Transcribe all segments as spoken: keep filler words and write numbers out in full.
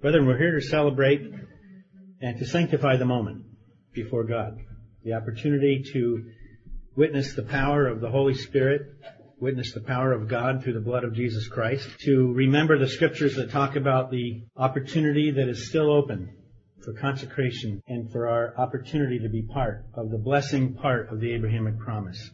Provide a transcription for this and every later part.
Brethren, we're here to celebrate and to sanctify the moment before God. The opportunity to witness the power of the Holy Spirit, witness the power of God through the blood of Jesus Christ, to remember the scriptures that talk about the opportunity that is still open for consecration and for our opportunity to be part of the blessing part of the Abrahamic promise.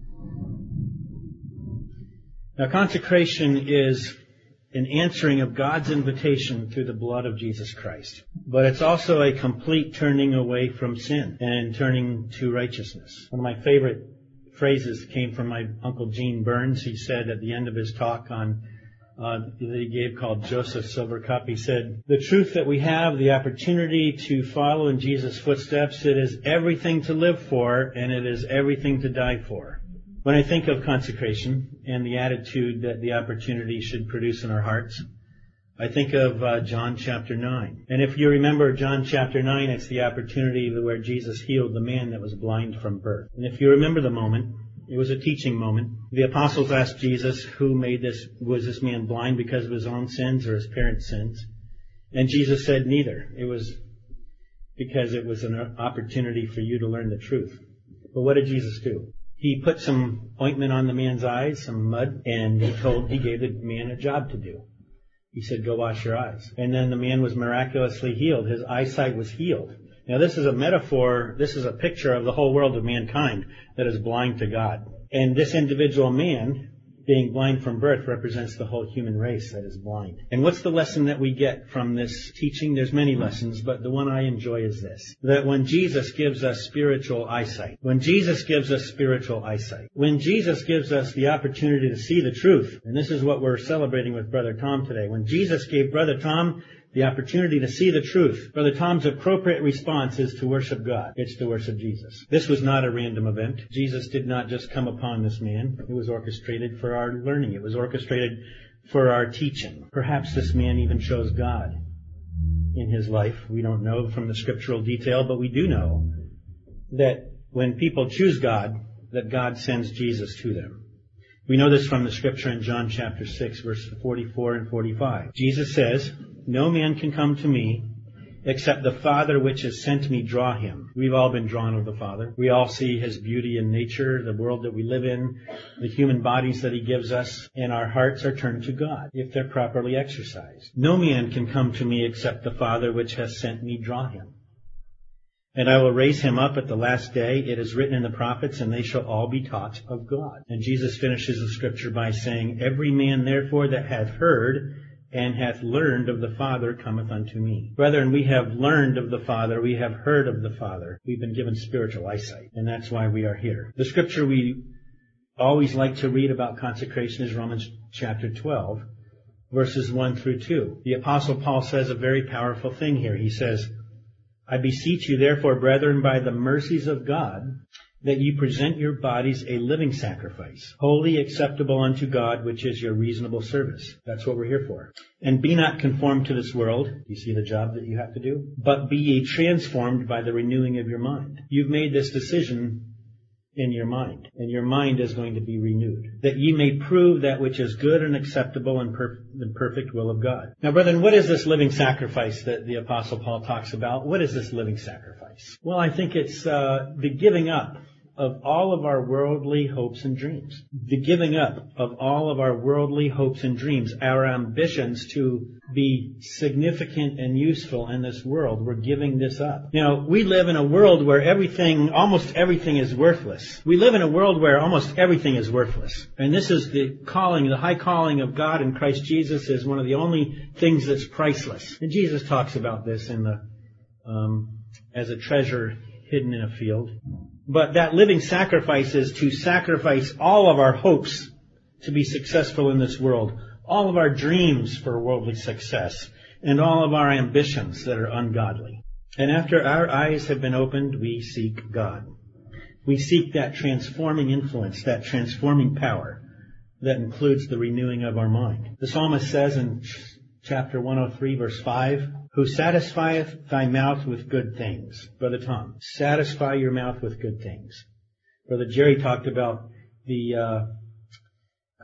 Now, consecration is an answering of God's invitation through the blood of Jesus Christ. But it's also a complete turning away from sin and turning to righteousness. One of my favorite phrases came from my Uncle Gene Burns. He said at the end of his talk on uh, that he gave called Joseph Silvercup, he said, "The truth that we have the opportunity to follow in Jesus' footsteps, it is everything to live for and it is everything to die for." When I think of consecration and the attitude that the opportunity should produce in our hearts, I think of uh, John chapter nine. And if you remember John chapter nine, it's the opportunity where Jesus healed the man that was blind from birth. And if you remember the moment, it was a teaching moment. The apostles asked Jesus, who made this, was this man blind because of his own sins or his parents' sins? And Jesus said neither. It was because it was an opportunity for you to learn the truth. But what did Jesus do? He put some ointment on the man's eyes, some mud, and he told, he gave the man a job to do. He said, "Go wash your eyes." And then the man was miraculously healed. His eyesight was healed. Now this is a metaphor, this is a picture of the whole world of mankind that is blind to God. And this individual man, being blind from birth, represents the whole human race that is blind. And what's the lesson that we get from this teaching? There's many lessons, but the one I enjoy is this. That when Jesus gives us spiritual eyesight, when Jesus gives us spiritual eyesight, when Jesus gives us the opportunity to see the truth, and this is what we're celebrating with Brother Tom today, when Jesus gave Brother Tom the opportunity to see the truth, Brother Tom's appropriate response is to worship God. It's to worship Jesus. This was not a random event. Jesus did not just come upon this man. It was orchestrated for our learning. It was orchestrated for our teaching. Perhaps this man even chose God in his life. We don't know from the scriptural detail, but we do know that when people choose God, that God sends Jesus to them. We know this from the scripture in John chapter six, verses forty-four and forty-five. Jesus says, "No man can come to me except the Father which has sent me draw him." We've all been drawn of the Father. We all see His beauty in nature, the world that we live in, the human bodies that He gives us, and our hearts are turned to God if they're properly exercised. "No man can come to me except the Father which has sent me draw him. And I will raise him up at the last day. It is written in the prophets, and they shall all be taught of God." And Jesus finishes the scripture by saying, "Every man therefore that hath heard and hath learned of the Father cometh unto me." Brethren, we have learned of the Father. We have heard of the Father. We've been given spiritual eyesight, and that's why we are here. The scripture we always like to read about consecration is Romans chapter twelve, verses one through two. The Apostle Paul says a very powerful thing here. He says, "I beseech you therefore, brethren, by the mercies of God, that you present your bodies a living sacrifice, holy, acceptable unto God, which is your reasonable service." That's what we're here for. "And be not conformed to this world." You see the job that you have to do? "But be ye transformed by the renewing of your mind." You've made this decision in your mind, and your mind is going to be renewed, "that ye may prove that which is good and acceptable and per- the perfect will of God." Now, brethren, what is this living sacrifice that the Apostle Paul talks about? What is this living sacrifice? Well, I think it's uh, the giving up of all of our worldly hopes and dreams. The giving up of all of our worldly hopes and dreams, our ambitions to be significant and useful in this world. We're giving this up. Now, we live in a world where everything, almost everything is worthless. We live in a world where almost everything is worthless. And this is the calling, the high calling of God in Christ Jesus is one of the only things that's priceless. And Jesus talks about this in the, um, as a treasure hidden in a field. But that living sacrifice is to sacrifice all of our hopes to be successful in this world, all of our dreams for worldly success, and all of our ambitions that are ungodly. And after our eyes have been opened, we seek God. We seek that transforming influence, that transforming power that includes the renewing of our mind. The psalmist says in chapter one oh three, verse five, "Who satisfieth thy mouth with good things." Brother Tom, satisfy your mouth with good things. Brother Jerry talked about the uh,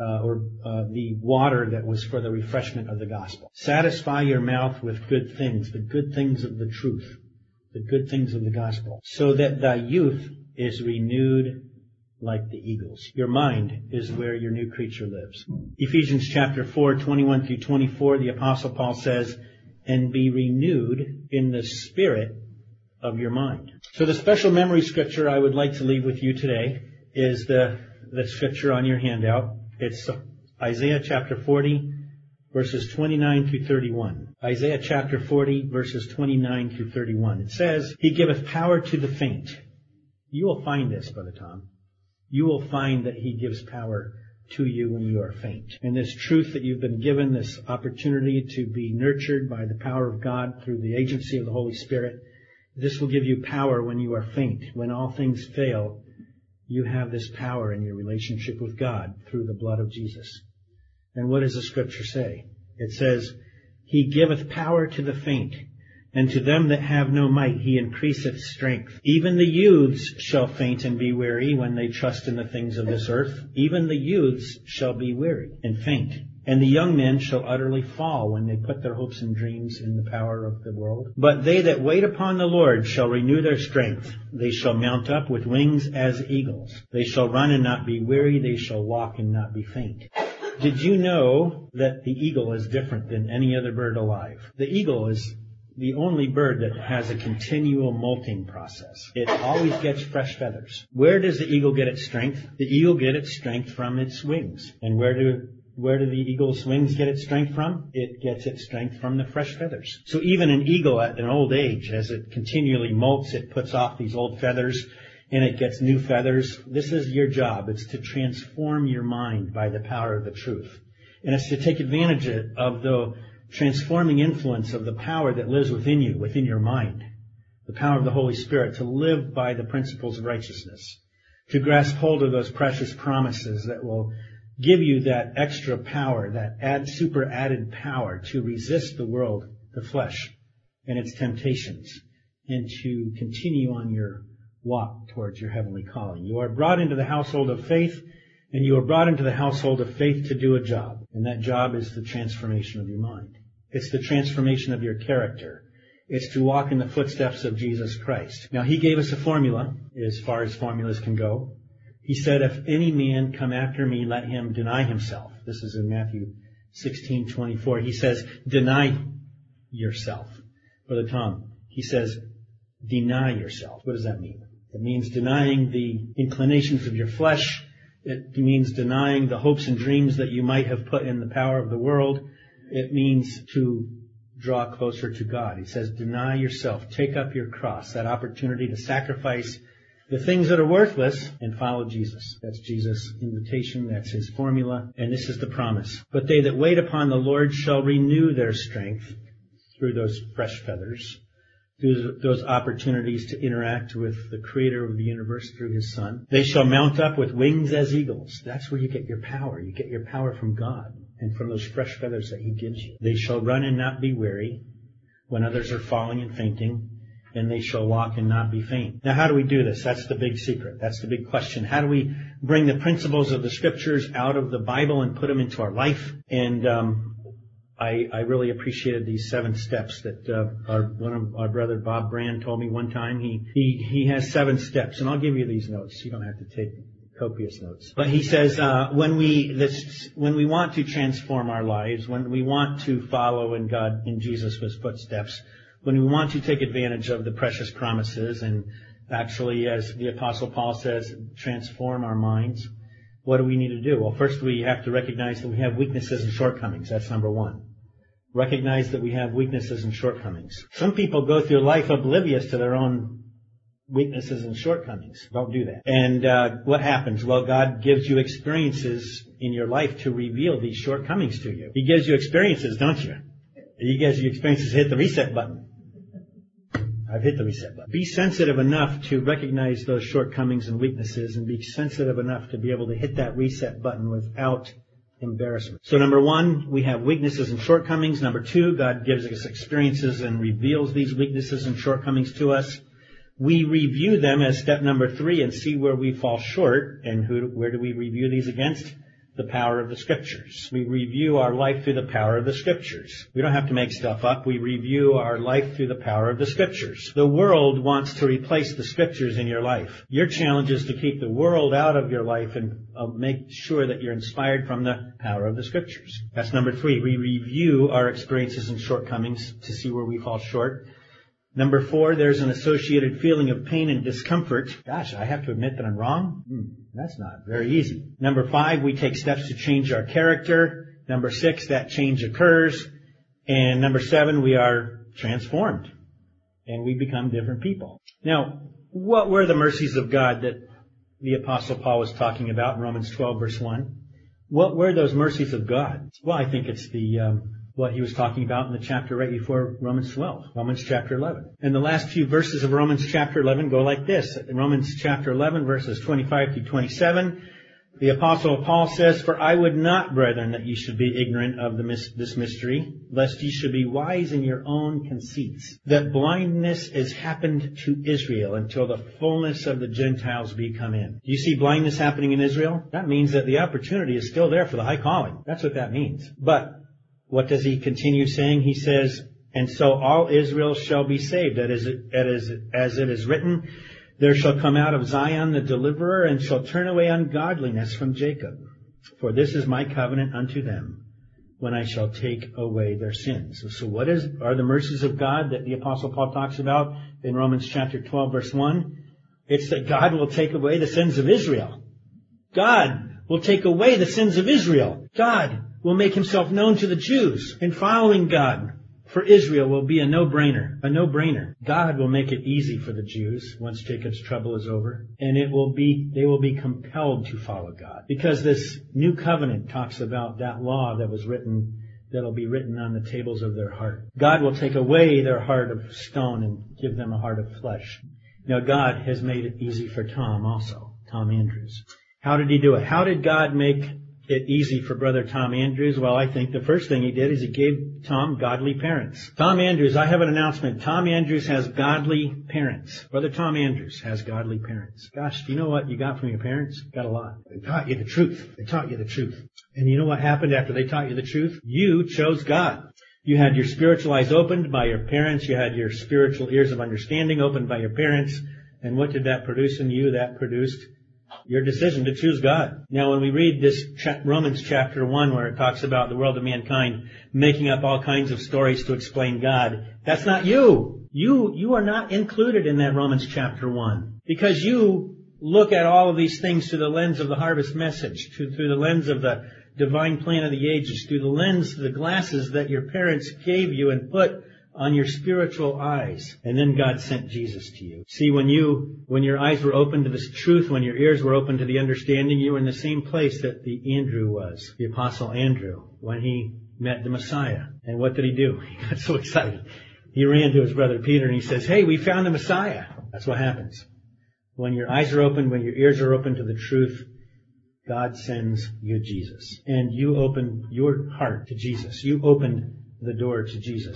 uh, or uh, the water that was for the refreshment of the gospel. Satisfy your mouth with good things, the good things of the truth, the good things of the gospel, so that thy youth is renewed like the eagles. Your mind is where your new creature lives. Ephesians chapter four, twenty-one through twenty-four, the Apostle Paul says, and be renewed in the spirit of your mind. So the special memory scripture I would like to leave with you today is the, the scripture on your handout. It's Isaiah chapter forty, verses twenty-nine through thirty-one. Isaiah chapter forty, verses twenty-nine through thirty-one. It says, He giveth power to the faint. You will find this, Brother Tom. You will find that He gives power to you when you are faint. And this truth that you've been given, this opportunity to be nurtured by the power of God through the agency of the Holy Spirit, this will give you power when you are faint. When all things fail, you have this power in your relationship with God through the blood of Jesus. And what does the scripture say? It says, He giveth power to the faint, and to them that have no might He increaseth strength. Even the youths shall faint and be weary when they trust in the things of this earth. Even the youths shall be weary and faint. And the young men shall utterly fall when they put their hopes and dreams in the power of the world. But they that wait upon the Lord shall renew their strength. They shall mount up with wings as eagles. They shall run and not be weary. They shall walk and not be faint. Did you know that the eagle is different than any other bird alive? The eagle is the only bird that has a continual molting process. It always gets fresh feathers. Where does the eagle get its strength? The eagle gets its strength from its wings. And where do Where do the eagle's wings get its strength from? It gets its strength from the fresh feathers. So even an eagle at an old age, as it continually molts, it puts off these old feathers and it gets new feathers. This is your job. It's to transform your mind by the power of the truth. And it's to take advantage of the transforming influence of the power that lives within you, within your mind. The power of the Holy Spirit to live by the principles of righteousness. To grasp hold of those precious promises that will give you that extra power, that add, super added power to resist the world, the flesh, and its temptations, and to continue on your walk towards your heavenly calling. You are brought into the household of faith, and you are brought into the household of faith to do a job. And that job is the transformation of your mind. It's the transformation of your character. It's to walk in the footsteps of Jesus Christ. Now, He gave us a formula, as far as formulas can go. He said, if any man come after me, let him deny himself. This is in Matthew sixteen twenty-four. He says, deny yourself. Brother Tom, he says, deny yourself. What does that mean? It means denying the inclinations of your flesh. It means denying the hopes and dreams that you might have put in the power of the world. It means to draw closer to God. He says, deny yourself. Take up your cross, that opportunity to sacrifice the things that are worthless, and follow Jesus. That's Jesus' invitation. That's His formula. And this is the promise. But they that wait upon the Lord shall renew their strength through those fresh feathers, through those opportunities to interact with the Creator of the universe through His Son. They shall mount up with wings as eagles. That's where you get your power. You get your power from God and from those fresh feathers that He gives you. They shall run and not be weary when others are falling and fainting. And they shall walk and not be faint. Now, how do we do this? That's the big secret. That's the big question. How do we bring the principles of the Scriptures out of the Bible and put them into our life? And um, I, I really appreciated these seven steps that uh, our, one of our brother Bob Brand told me one time. He he he has seven steps, and I'll give you these notes. You don't have to take copious notes. But he says uh, when we this when we want to transform our lives, when we want to follow in God in Jesus' footsteps, when we want to take advantage of the precious promises and actually, as the Apostle Paul says, transform our minds, what do we need to do? Well, first we have to recognize that we have weaknesses and shortcomings. That's number one. Recognize that we have weaknesses and shortcomings. Some people go through life oblivious to their own weaknesses and shortcomings. Don't do that. And uh, what happens? Well, God gives you experiences in your life to reveal these shortcomings to you. He gives you experiences, don't you? He gives you experiences to hit the reset button. I've hit the reset button. Be sensitive enough to recognize those shortcomings and weaknesses, and be sensitive enough to be able to hit that reset button without embarrassment. So number one, we have weaknesses and shortcomings. Number two, God gives us experiences and reveals these weaknesses and shortcomings to us. We review them as step number three and see where we fall short. And who, where do we review these against? the power of the Scriptures. We review our life through the power of the Scriptures. We don't have to make stuff up. We review our life through the power of the Scriptures. The world wants to replace the Scriptures in your life. Your challenge is to keep the world out of your life and uh, make sure that you're inspired from the power of the Scriptures. That's number three. We review our experiences and shortcomings to see where we fall short. Number four, there's an associated feeling of pain and discomfort. Gosh, I have to admit that I'm wrong? Hmm, that's not very easy. Number five, we take steps to change our character. Number six, that change occurs. And number seven, we are transformed. And we become different people. Now, what were the mercies of God that the Apostle Paul was talking about in Romans twelve, verse one? What were those mercies of God? Well, I think it's the... Um, what he was talking about in the chapter right before Romans twelve, Romans chapter eleven. And the last few verses of Romans chapter eleven go like this. In Romans chapter eleven, verses twenty-five through twenty-seven, the Apostle Paul says, "For I would not, brethren, that ye should be ignorant of the mis- this mystery, lest ye should be wise in your own conceits, that blindness is happened to Israel until the fullness of the Gentiles be come in." Do you see blindness happening in Israel? That means that the opportunity is still there for the high calling. That's what that means. But what does he continue saying? He says, "And so all Israel shall be saved, as it is written, there shall come out of Zion the deliverer, and shall turn away ungodliness from Jacob. For this is my covenant unto them, when I shall take away their sins." So what is are the mercies of God that the Apostle Paul talks about in Romans chapter twelve, verse one? It's that God will take away the sins of Israel. God will take away the sins of Israel. God will make himself known to the Jews. And following God for Israel will be a no-brainer. A no-brainer. God will make it easy for the Jews once Jacob's trouble is over. And it will be, they will be compelled to follow God. Because this new covenant talks about that law that was written, that'll be written on the tables of their heart. God will take away their heart of stone and give them a heart of flesh. Now God has made it easy for Tom also. Tom Andrews. How did he do it? How did God make it easy for Brother Tom Andrews? Well, I think the first thing he did is he gave Tom godly parents. Tom Andrews, I have an announcement. Tom Andrews has godly parents. Brother Tom Andrews has godly parents. Gosh, do you know what you got from your parents? Got a lot. They taught you the truth. They taught you the truth. And you know what happened after they taught you the truth? You chose God. You had your spiritual eyes opened by your parents. You had your spiritual ears of understanding opened by your parents. And what did that produce in you? That produced your decision to choose God. Now, when we read this cha- Romans chapter one, where it talks about the world of mankind making up all kinds of stories to explain God, that's not you. You, you are not included in that Romans chapter one. Because you look at all of these things through the lens of the harvest message, to, through the lens of the divine plan of the ages, through the lens, the glasses that your parents gave you and put on your spiritual eyes. And then God sent Jesus to you. See, when you, when your eyes were open to this truth, when your ears were open to the understanding, you were in the same place that the Andrew was, the Apostle Andrew, when he met the Messiah. And what did he do? He got so excited. He ran to his brother Peter and he says, "Hey, we found the Messiah." That's what happens. When your eyes are open, when your ears are open to the truth, God sends you Jesus. And you open your heart to Jesus. You opened the door to Jesus.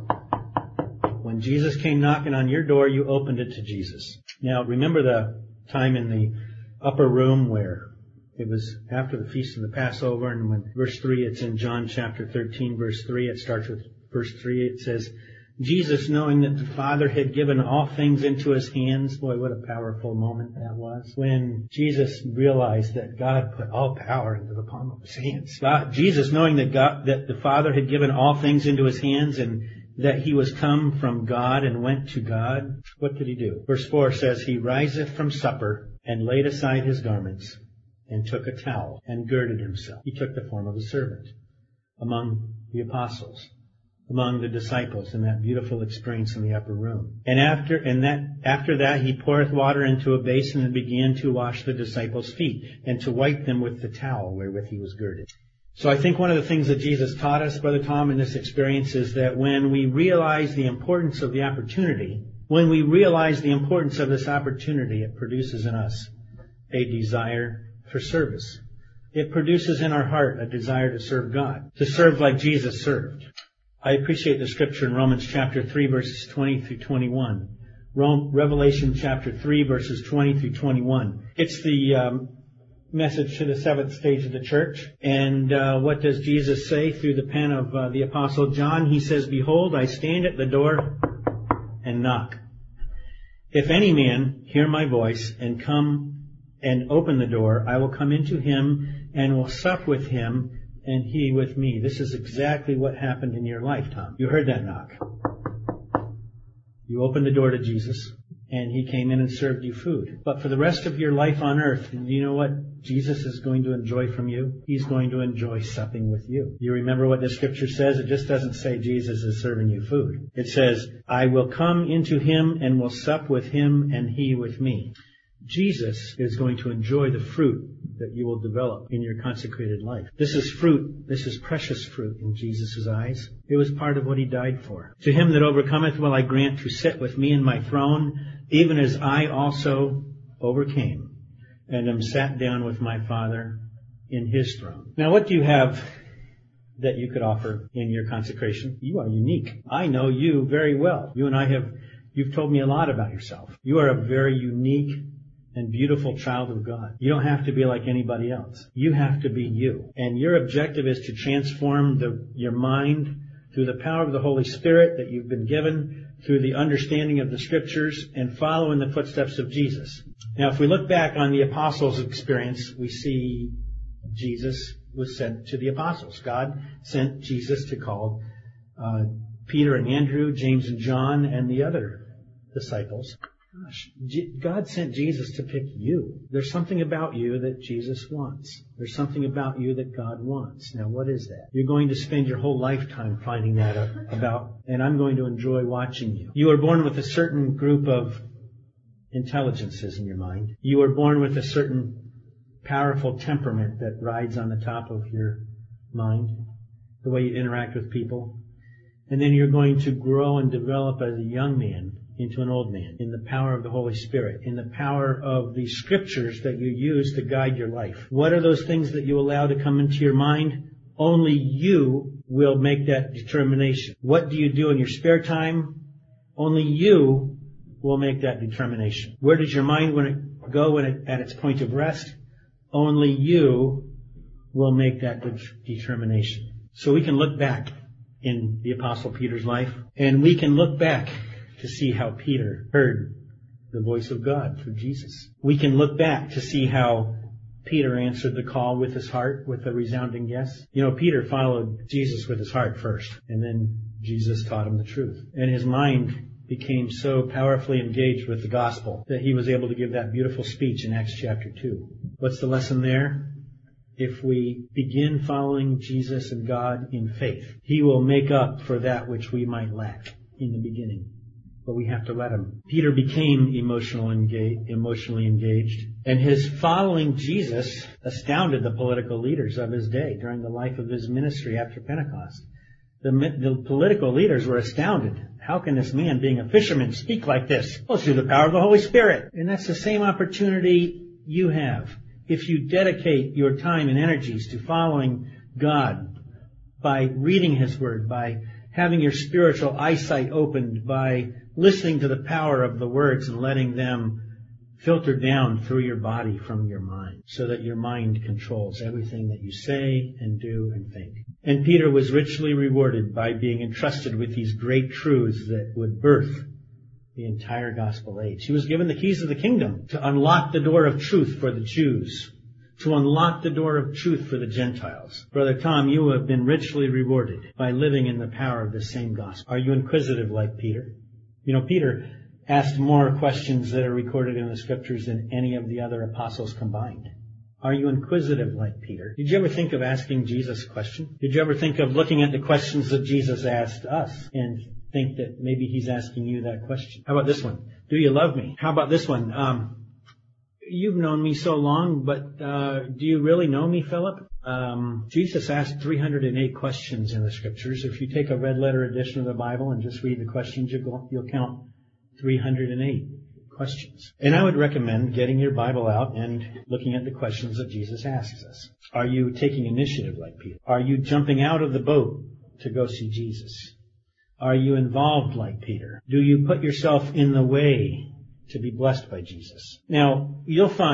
When Jesus came knocking on your door, you opened it to Jesus. Now, remember the time in the upper room where it was after the feast of the Passover, and when verse three, it's in John chapter thirteen, verse three, it starts with verse three, it says, "Jesus, knowing that the Father had given all things into his hands." Boy, what a powerful moment that was. When Jesus realized that God put all power into the palm of his hands. God, Jesus, knowing that God, that the Father had given all things into his hands and that he was come from God and went to God, what did he do? Verse four says, "He riseth from supper and laid aside his garments and took a towel and girded himself." He took the form of a servant among the apostles, among the disciples in that beautiful experience in the upper room. And after, and that, after that, he poureth water into a basin and began to wash the disciples' feet and to wipe them with the towel wherewith he was girded. So I think one of the things that Jesus taught us, Brother Tom, in this experience is that when we realize the importance of the opportunity, when we realize the importance of this opportunity, it produces in us a desire for service. It produces in our heart a desire to serve God, to serve like Jesus served. I appreciate the scripture in Romans chapter three, verses twenty through twenty-one. Rome, Revelation chapter three, verses twenty through twenty-one. It's the um, message to the seventh stage of the church. And uh, what does Jesus say through the pen of uh, the Apostle John? He says, "Behold, I stand at the door and knock. If any man hear my voice and come and open the door, I will come into him and will sup with him and he with me." This is exactly what happened in your life, Tom. You heard that knock. You opened the door to Jesus, and he came in and served you food. But for the rest of your life on earth, do you know what Jesus is going to enjoy from you? He's going to enjoy supping with you. You remember what the scripture says? It just doesn't say Jesus is serving you food. It says, "I will come into him and will sup with him and he with me." Jesus is going to enjoy the fruit that you will develop in your consecrated life. This is fruit. This is precious fruit in Jesus' eyes. It was part of what he died for. "To him that overcometh will I grant to sit with me in my throne, even as I also overcame and am sat down with my Father in his throne." Now, what do you have that you could offer in your consecration? You are unique. I know you very well. You and I have, you've told me a lot about yourself. You are a very unique and beautiful child of God. You don't have to be like anybody else. You have to be you. And your objective is to transform the, your mind through the power of the Holy Spirit that you've been given, through the understanding of the Scriptures, and follow in the footsteps of Jesus. Now, if we look back on the apostles' experience, we see Jesus was sent to the apostles. God sent Jesus to call uh, Peter and Andrew, James and John, and the other disciples. Gosh, God sent Jesus to pick you. There's something about you that Jesus wants. There's something about you that God wants. Now, what is that? You're going to spend your whole lifetime finding that about, and I'm going to enjoy watching you. You are born with a certain group of intelligences in your mind. You are born with a certain powerful temperament that rides on the top of your mind, the way you interact with people. And then you're going to grow and develop as a young man into an old man, in the power of the Holy Spirit, in the power of the Scriptures that you use to guide your life. What are those things that you allow to come into your mind? Only you will make that determination. What do you do in your spare time? Only you will make that determination. Where does your mind when it go when it, at its point of rest? Only you will make that de- determination. So we can look back in the Apostle Peter's life, and we can look back to see how Peter heard the voice of God through Jesus. We can look back to see how Peter answered the call with his heart, with a resounding yes. You know, Peter followed Jesus with his heart first, and then Jesus taught him the truth. And his mind became so powerfully engaged with the gospel that he was able to give that beautiful speech in Acts chapter two. What's the lesson there? If we begin following Jesus and God in faith, he will make up for that which we might lack in the beginning. But we have to let him. Peter became emotional engage, emotionally engaged, and his following Jesus astounded the political leaders of his day during the life of his ministry after Pentecost. The, the political leaders were astounded. How can this man, being a fisherman, speak like this? Well, it's through the power of the Holy Spirit. And that's the same opportunity you have. If you dedicate your time and energies to following God by reading His Word, by having your spiritual eyesight opened, by listening to the power of the words and letting them filter down through your body from your mind, so that your mind controls everything that you say and do and think. And Peter was richly rewarded by being entrusted with these great truths that would birth the entire gospel age. He was given the keys of the kingdom to unlock the door of truth for the Jews, to unlock the door of truth for the Gentiles. Brother Tom, you have been richly rewarded by living in the power of this same gospel. Are you inquisitive like Peter? You know, Peter asked more questions that are recorded in the Scriptures than any of the other apostles combined. Are you inquisitive like Peter? Did you ever think of asking Jesus a question? Did you ever think of looking at the questions that Jesus asked us and think that maybe He's asking you that question? How about this one? Do you love me? How about this one? Um, you've known me so long, but uh, do you really know me, Philip? Um, Jesus asked three hundred eight questions in the Scriptures. If you take a red letter edition of the Bible and just read the questions, you'll, you'll count three hundred eight questions. And I would recommend getting your Bible out and looking at the questions that Jesus asks us. Are you taking initiative like Peter? Are you jumping out of the boat to go see Jesus? Are you involved like Peter? Do you put yourself in the way to be blessed by Jesus? Now, you'll find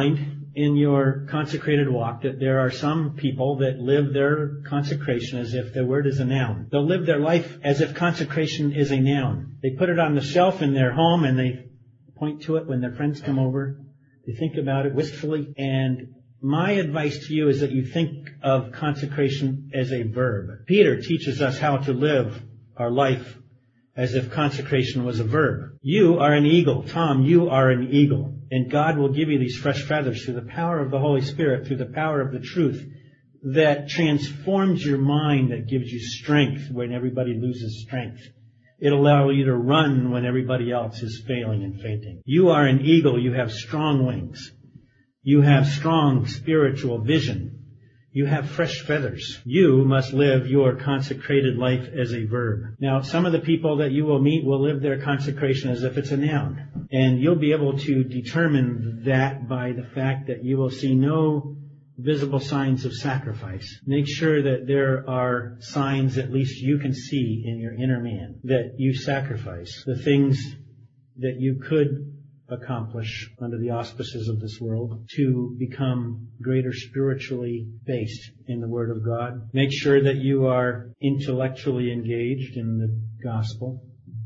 in your consecrated walk that there are some people that live their consecration as if the word is a noun. They'll live their life as if consecration is a noun. They put it on the shelf in their home and they point to it when their friends come over. They think about it wistfully. And my advice to you is that you think of consecration as a verb. Peter teaches us how to live our life as if consecration was a verb. You are an eagle. Tom, you are an eagle. And God will give you these fresh feathers through the power of the Holy Spirit, through the power of the truth that transforms your mind, that gives you strength when everybody loses strength. It'll allow you to run when everybody else is failing and fainting. You are an eagle. You have strong wings. You have strong spiritual vision. You have fresh feathers. You must live your consecrated life as a verb. Now, some of the people that you will meet will live their consecration as if it's a noun. And you'll be able to determine that by the fact that you will see no visible signs of sacrifice. Make sure that there are signs at least you can see in your inner man that you sacrifice the things that you could accomplish under the auspices of this world to become greater spiritually based in the Word of God. Make sure that you are intellectually engaged in the gospel.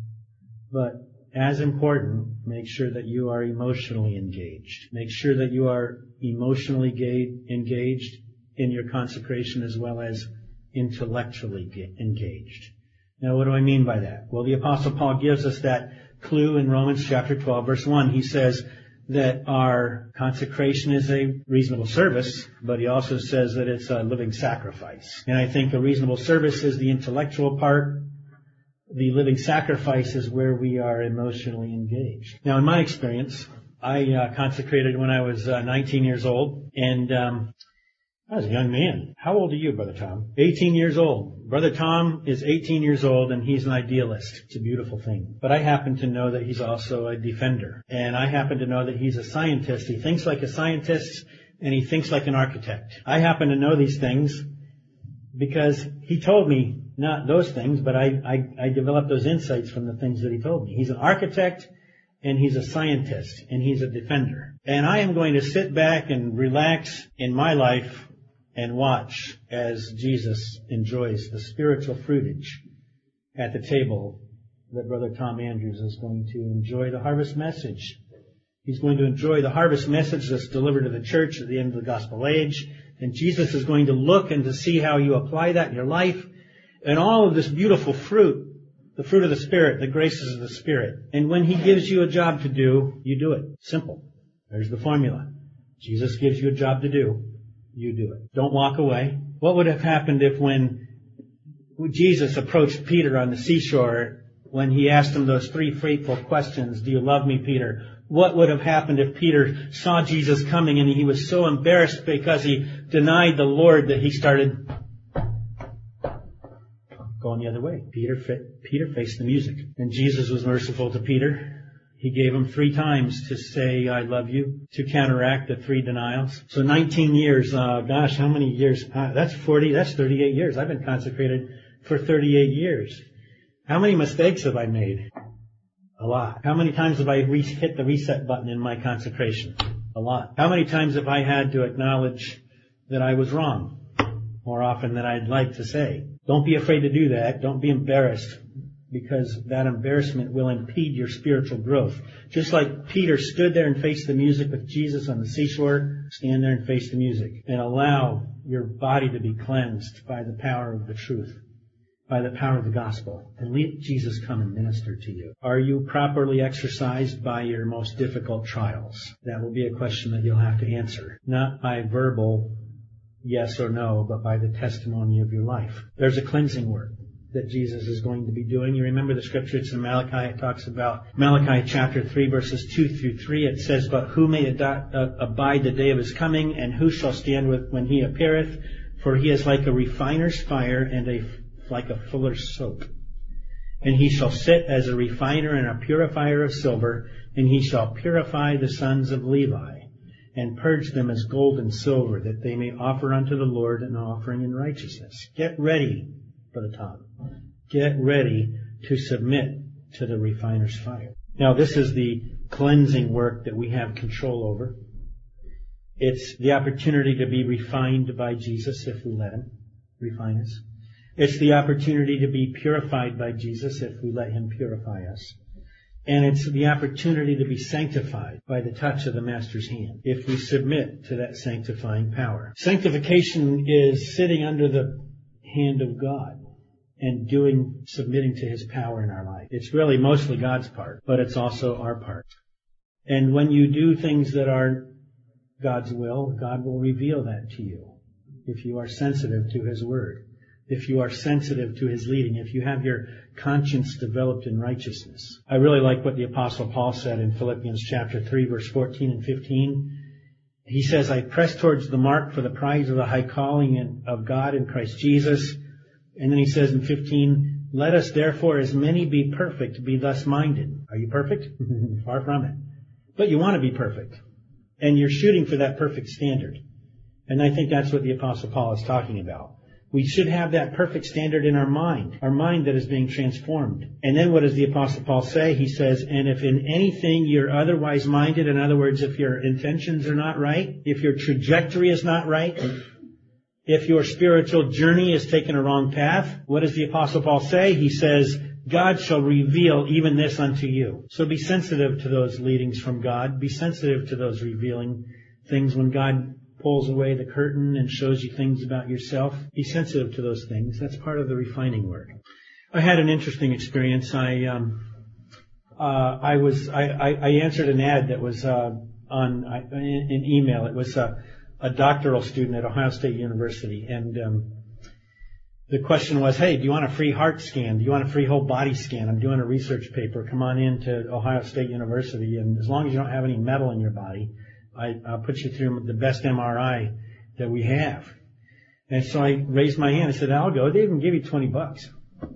But as important, make sure that you are emotionally engaged. Make sure that you are emotionally ga- engaged in your consecration as well as intellectually ga- engaged. Now, what do I mean by that? Well, the Apostle Paul gives us that clue in Romans chapter twelve, verse one. He says that our consecration is a reasonable service, but he also says that it's a living sacrifice. And I think a reasonable service is the intellectual part. The living sacrifice is where we are emotionally engaged. Now, in my experience, I uh, consecrated when I was uh, nineteen years old, and um I was a young man. How old are you, Brother Tom? eighteen years old. Brother Tom is eighteen years old, and he's an idealist. It's a beautiful thing. But I happen to know that he's also a defender. And I happen to know that he's a scientist. He thinks like a scientist, and he thinks like an architect. I happen to know these things because he told me not those things, but I, I, I developed those insights from the things that he told me. He's an architect, and he's a scientist, and he's a defender. And I am going to sit back and relax in my life and watch as Jesus enjoys the spiritual fruitage at the table that Brother Tom Andrews is going to enjoy the harvest message. He's going to enjoy the harvest message that's delivered to the church at the end of the gospel age. And Jesus is going to look and to see how you apply that in your life. And all of this beautiful fruit, the fruit of the Spirit, the graces of the Spirit. And when He gives you a job to do, you do it. Simple. There's the formula. Jesus gives you a job to do. You do it. Don't walk away. What would have happened if when Jesus approached Peter on the seashore, when He asked him those three fateful questions, do you love me, Peter? What would have happened if Peter saw Jesus coming and he was so embarrassed because he denied the Lord that he started going the other way? Peter, Peter faced the music. And Jesus was merciful to Peter. He gave him three times to say, I love you, to counteract the three denials. So nineteen years, uh, gosh, how many years? Uh, that's forty, that's thirty-eight years. I've been consecrated for thirty-eight years. How many mistakes have I made? A lot. How many times have I re- hit the reset button in my consecration? A lot. How many times have I had to acknowledge that I was wrong? More often than I'd like to say. Don't be afraid to do that. Don't be embarrassed, because that embarrassment will impede your spiritual growth. Just like Peter stood there and faced the music with Jesus on the seashore, stand there and face the music and allow your body to be cleansed by the power of the truth, by the power of the gospel, and let Jesus come and minister to you. Are you properly exercised by your most difficult trials? That will be a question that you'll have to answer, not by verbal yes or no, but by the testimony of your life. There's a cleansing work that Jesus is going to be doing. You remember the scripture, it's in Malachi. It talks about Malachi chapter three, verses two through three. It says, but who may ad- uh, abide the day of His coming, and who shall stand with when He appeareth? For He is like a refiner's fire, and a like a fuller's soap. And He shall sit as a refiner and a purifier of silver, and He shall purify the sons of Levi, and purge them as gold and silver, that they may offer unto the Lord an offering in righteousness. Get ready, Brother Tom. Get ready to submit to the refiner's fire. Now, this is the cleansing work that we have control over. It's the opportunity to be refined by Jesus if we let Him refine us. It's the opportunity to be purified by Jesus if we let Him purify us. And it's the opportunity to be sanctified by the touch of the Master's hand if we submit to that sanctifying power. Sanctification is sitting under the hand of God and doing, submitting to His power in our life. It's really mostly God's part, but it's also our part. And when you do things that are God's will, God will reveal that to you if you are sensitive to His word, if you are sensitive to His leading, if you have your conscience developed in righteousness. I really like what the Apostle Paul said in Philippians chapter three, verse fourteen and fifteen. He says, I press towards the mark for the prize of the high calling of God in Christ Jesus. And then he says in fifteen, let us therefore as many be perfect, be thus minded. Are you perfect? Far from it. But you want to be perfect. And you're shooting for that perfect standard. And I think that's what the Apostle Paul is talking about. We should have that perfect standard in our mind, our mind that is being transformed. And then what does the Apostle Paul say? He says, and if in anything you're otherwise minded, in other words, if your intentions are not right, if your trajectory is not right, if your spiritual journey is taking a wrong path, what does the Apostle Paul say? He says, God shall reveal even this unto you. So be sensitive to those leadings from God. Be sensitive to those revealing things when God pulls away the curtain and shows you things about yourself. Be sensitive to those things. That's part of the refining work. I had an interesting experience. I um, uh, I was I, I, I answered an ad that was uh, on uh, in email. It was uh, a doctoral student at Ohio State University, and um, the question was, hey, do you want a free heart scan? Do you want a free whole body scan? I'm doing a research paper. Come on in to Ohio State University, and as long as you don't have any metal in your body, I, I'll put you through the best M R I that we have. And so I raised my hand. I said, I'll go. They even give you twenty bucks.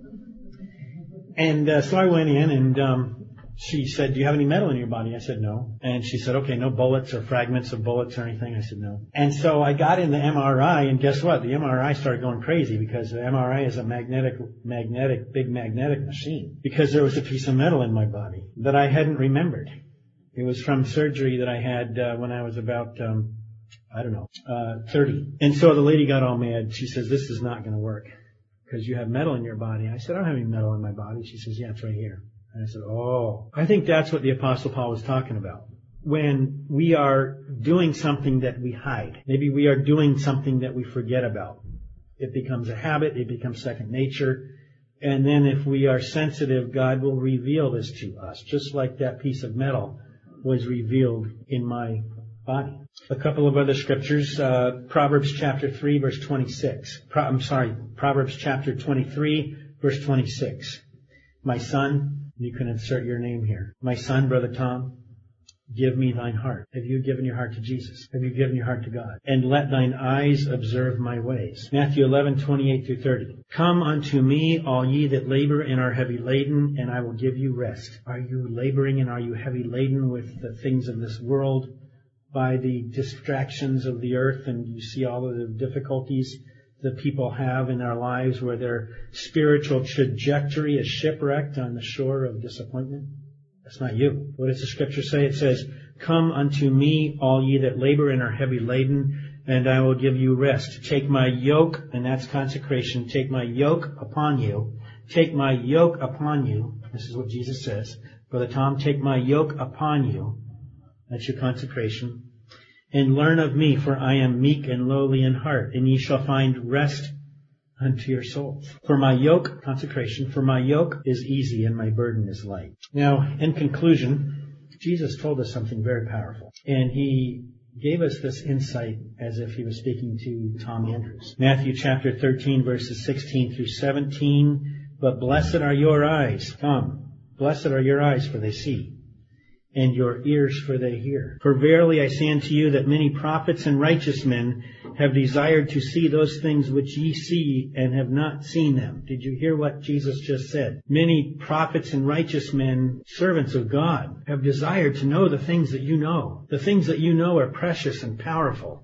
And uh, so I went in, and um, she said, do you have any metal in your body? I said, no. And she said, okay, no bullets or fragments of bullets or anything? I said, no. And so I got in the M R I, and guess what? The M R I started going crazy because the M R I is a magnetic, magnetic, big magnetic machine, because there was a piece of metal in my body that I hadn't remembered. It was from surgery that I had uh, when I was about, um, I don't know, uh, thirty. And so the lady got all mad. She says, this is not going to work because you have metal in your body. I said, I don't have any metal in my body. She says, yeah, it's right here. And I said, oh. I think that's what the Apostle Paul was talking about. When we are doing something that we hide, maybe we are doing something that we forget about. It becomes a habit. It becomes second nature. And then if we are sensitive, God will reveal this to us, just like that piece of metal was revealed in my body. A couple of other scriptures, uh, Proverbs chapter three, verse twenty-six. Pro- I'm sorry, Proverbs chapter twenty-three, verse twenty-six. My son, you can insert your name here. My son, Brother Tom, give me thine heart. Have you given your heart to Jesus? Have you given your heart to God? And let thine eyes observe my ways. Matthew eleven, twenty-eight through thirty. Come unto me, all ye that labor and are heavy laden, and I will give you rest. Are you laboring and are you heavy laden with the things of this world, by the distractions of the earth, and you see all of the difficulties that people have in their lives where their spiritual trajectory is shipwrecked on the shore of disappointment? That's not you. What does the scripture say? It says, come unto me, all ye that labor and are heavy laden, and I will give you rest. Take my yoke, and that's consecration. Take my yoke upon you. Take my yoke upon you. This is what Jesus says. Brother Tom, take my yoke upon you. That's your consecration. And learn of me, for I am meek and lowly in heart, and ye shall find rest unto your souls. For my yoke, consecration, for my yoke is easy and my burden is light. Now, in conclusion, Jesus told us something very powerful. And he gave us this insight as if he was speaking to Tom Andrews. Matthew chapter thirteen, verses sixteen through seventeen. But blessed are your eyes. Come. Blessed are your eyes, for they see, and your ears, for they hear. For verily I say unto you that many prophets and righteous men have desired to see those things which ye see, and have not seen them. Did you hear what Jesus just said? Many prophets and righteous men, servants of God, have desired to know the things that you know. The things that you know are precious and powerful.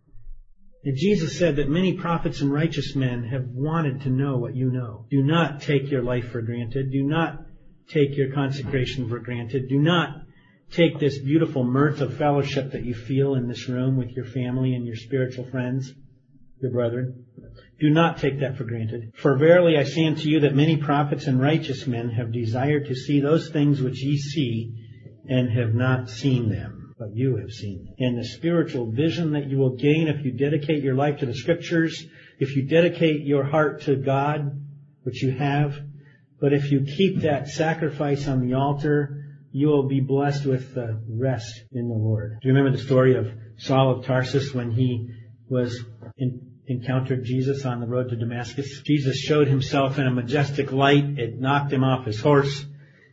And Jesus said that many prophets and righteous men have wanted to know what you know. Do not take your life for granted. Do not take your consecration for granted. Do not take this beautiful mirth of fellowship that you feel in this room with your family and your spiritual friends, your brethren. Do not take that for granted. For verily I say unto you that many prophets and righteous men have desired to see those things which ye see, and have not seen them, but you have seen them. And the spiritual vision that you will gain if you dedicate your life to the Scriptures, if you dedicate your heart to God, which you have, but if you keep that sacrifice on the altar, you will be blessed with uh, rest in the Lord. Do you remember the story of Saul of Tarsus when he was in encountered Jesus on the road to Damascus? Jesus showed himself in a majestic light. It knocked him off his horse,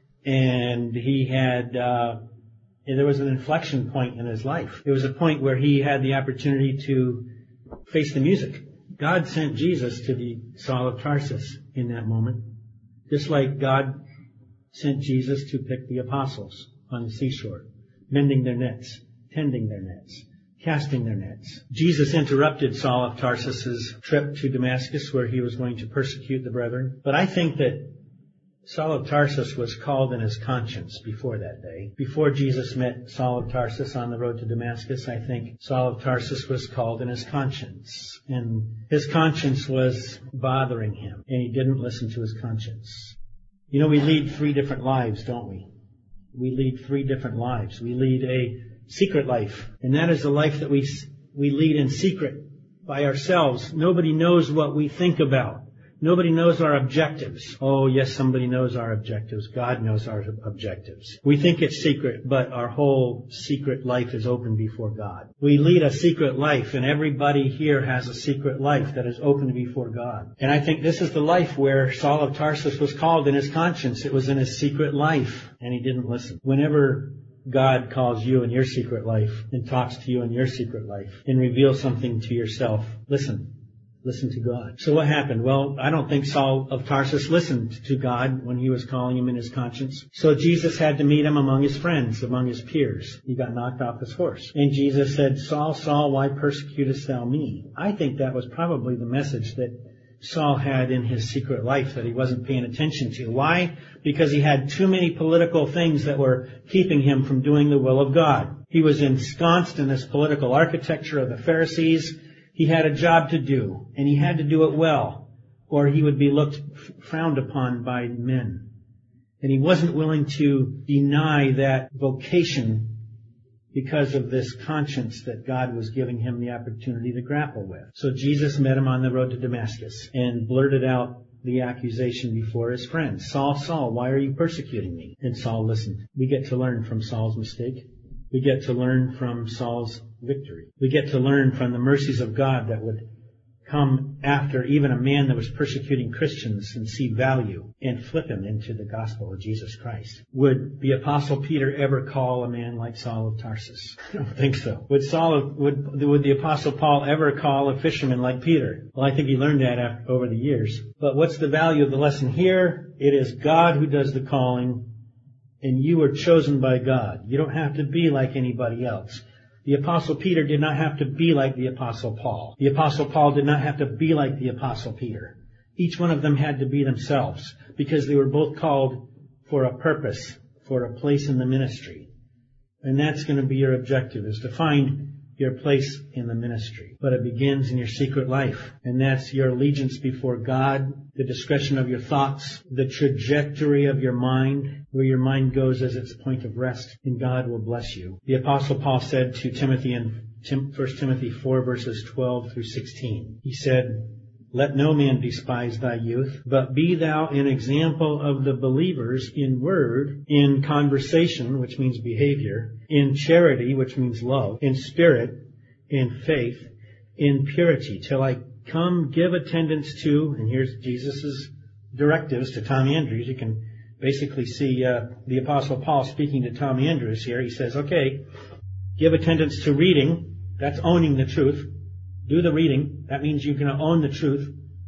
and he had, uh, there was an inflection point in his life. It was a point where he had the opportunity to face the music. God sent Jesus to the Saul of Tarsus in that moment, just like God sent Jesus to pick the apostles on the seashore, mending their nets, tending their nets, casting their nets. Jesus interrupted Saul of Tarsus's trip to Damascus where he was going to persecute the brethren. But I think that Saul of Tarsus was called in his conscience before that day. Before Jesus met Saul of Tarsus on the road to Damascus, I think Saul of Tarsus was called in his conscience. And his conscience was bothering him, and he didn't listen to his conscience. You know, we lead three different lives, don't we? We lead three different lives. We lead a secret life, and that is the life that we we lead in secret by ourselves. Nobody knows what we think about. Nobody knows our objectives. Oh, yes, somebody knows our objectives. God knows our objectives. We think it's secret, but our whole secret life is open before God. We lead a secret life, and everybody here has a secret life that is open before God. And I think this is the life where Saul of Tarsus was called in his conscience. It was in his secret life, and he didn't listen. Whenever God calls you in your secret life and talks to you in your secret life and reveals something to yourself, listen. Listen to God. So what happened? Well, I don't think Saul of Tarsus listened to God when he was calling him in his conscience. So Jesus had to meet him among his friends, among his peers. He got knocked off his horse. And Jesus said, Saul, Saul, why persecutest thou me? I think that was probably the message that Saul had in his secret life that he wasn't paying attention to. Why? Because he had too many political things that were keeping him from doing the will of God. He was ensconced in this political architecture of the Pharisees. He had a job to do, and he had to do it well, or he would be looked, frowned upon by men. And he wasn't willing to deny that vocation because of this conscience that God was giving him the opportunity to grapple with. So Jesus met him on the road to Damascus and blurted out the accusation before his friends. Saul, Saul, why are you persecuting me? And Saul listened. We get to learn from Saul's mistake. We get to learn from Saul's victory. We get to learn from the mercies of God that would come after even a man that was persecuting Christians and see value and flip him into the gospel of Jesus Christ. Would the Apostle Peter ever call a man like Saul of Tarsus? I don't think so. Would Saul, would, would the Apostle Paul ever call a fisherman like Peter? Well, I think he learned that after, over the years. But what's the value of the lesson here? It is God who does the calling, and you are chosen by God. You don't have to be like anybody else. The Apostle Peter did not have to be like the Apostle Paul. The Apostle Paul did not have to be like the Apostle Peter. Each one of them had to be themselves because they were both called for a purpose, for a place in the ministry. And that's going to be your objective, is to find your place in the ministry. But it begins in your secret life. And that's your allegiance before God, the discretion of your thoughts, the trajectory of your mind, where your mind goes as its point of rest, and God will bless you. The Apostle Paul said to Timothy in First Timothy four verses twelve through sixteen, he said, let no man despise thy youth, but be thou an example of the believers in word, in conversation, which means behavior, in charity, which means love, in spirit, in faith, in purity, till I come give attendance to, and here's Jesus' directives to Tom Andrews. You can basically see uh, the Apostle Paul speaking to Tom Andrews here. He says, okay, give attendance to reading. That's owning the truth. Do the reading. That means you're going to own the truth.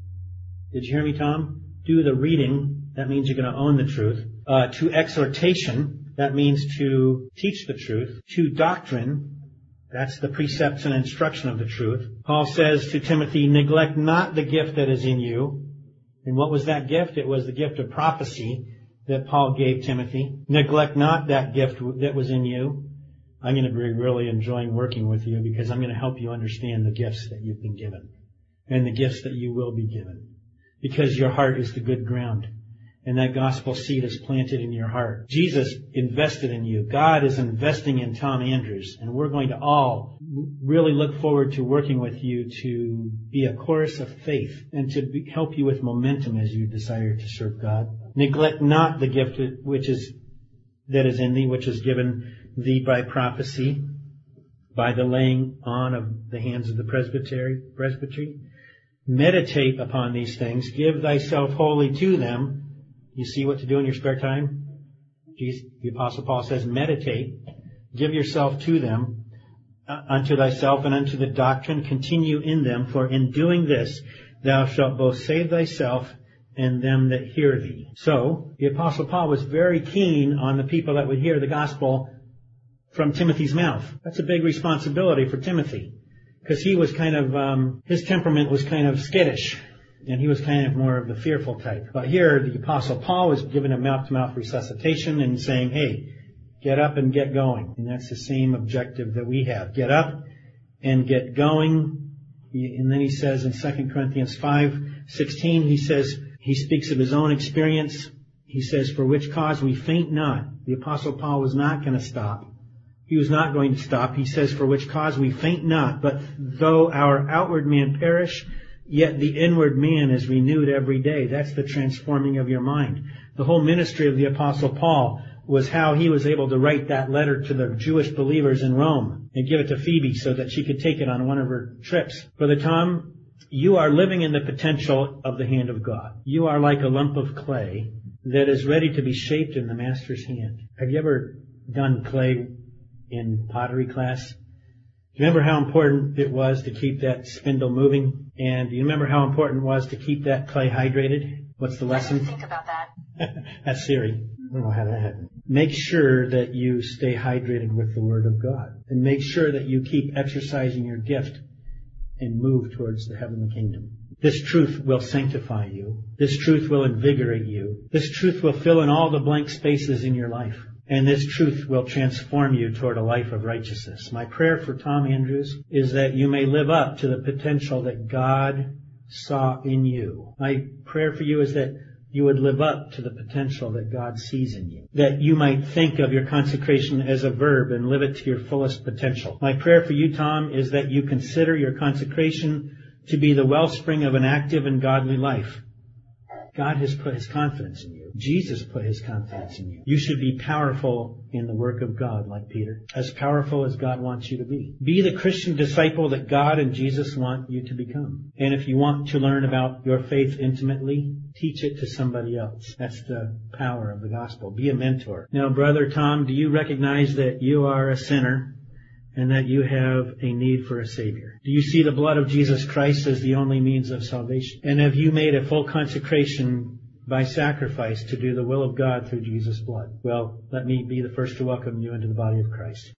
Did you hear me, Tom? Do the reading. That means you're going to own the truth. Uh, to exhortation. That means to teach the truth. To doctrine. That's the precepts and instruction of the truth. Paul says to Timothy, neglect not the gift that is in you. And what was that gift? It was the gift of prophecy. that Paul gave Timothy. Neglect not that gift that was in you. I'm going to be really enjoying working with you because I'm going to help you understand the gifts that you've been given and the gifts that you will be given, because your heart is the good ground and that gospel seed is planted in your heart. Jesus invested in you. God is investing in Tom Andrews, and we're going to all really look forward to working with you to be a chorus of faith and to be, help you with momentum as you desire to serve God. Neglect not the gift which is that is in thee, which is given thee by prophecy, by the laying on of the hands of the presbytery. presbytery. Meditate upon these things. Give thyself wholly to them. You see what to do in your spare time? Jesus, the Apostle Paul says, meditate. Give yourself to them, uh, unto thyself and unto the doctrine. Continue in them, for in doing this thou shalt both save thyself and them that hear thee. So, the Apostle Paul was very keen on the people that would hear the gospel from Timothy's mouth. That's a big responsibility for Timothy, because he was kind of, um, his temperament was kind of skittish, and he was kind of more of the fearful type. But here, the Apostle Paul was giving him mouth-to-mouth resuscitation and saying, hey, get up and get going. And that's the same objective that we have. Get up and get going. And then he says in Second Corinthians five sixteen, he says, he speaks of his own experience. He says, for which cause we faint not. The Apostle Paul was not going to stop. He was not going to stop. He says, for which cause we faint not, but though our outward man perish, yet the inward man is renewed every day. That's the transforming of your mind. The whole ministry of the Apostle Paul was how he was able to write that letter to the Jewish believers in Rome and give it to Phoebe so that she could take it on one of her trips. Brother Tom, you are living in the potential of the hand of God. You are like a lump of clay that is ready to be shaped in the Master's hand. Have you ever done clay in pottery class? Do you remember how important it was to keep that spindle moving? And do you remember how important it was to keep that clay hydrated? What's the lesson? I didn't think about that. That's Siri. I don't know how that happened. Make sure that you stay hydrated with the Word of God. And make sure that you keep exercising your gift and move towards the heavenly kingdom. This truth will sanctify you. This truth will invigorate you. This truth will fill in all the blank spaces in your life. And this truth will transform you toward a life of righteousness. My prayer for Tom Andrews is that you may live up to the potential that God saw in you. My prayer for you is that you would live up to the potential that God sees in you. That you might think of your consecration as a verb and live it to your fullest potential. My prayer for you, Tom, is that you consider your consecration to be the wellspring of an active and godly life. God has put His confidence in you. Jesus put His confidence in you. You should be powerful in the work of God, like Peter. As powerful as God wants you to be. Be the Christian disciple that God and Jesus want you to become. And if you want to learn about your faith intimately, teach it to somebody else. That's the power of the gospel. Be a mentor. Now, Brother Tom, do you recognize that you are a sinner and that you have a need for a Savior? Do you see the blood of Jesus Christ as the only means of salvation? And have you made a full consecration by sacrifice to do the will of God through Jesus' blood? Well, let me be the first to welcome you into the body of Christ.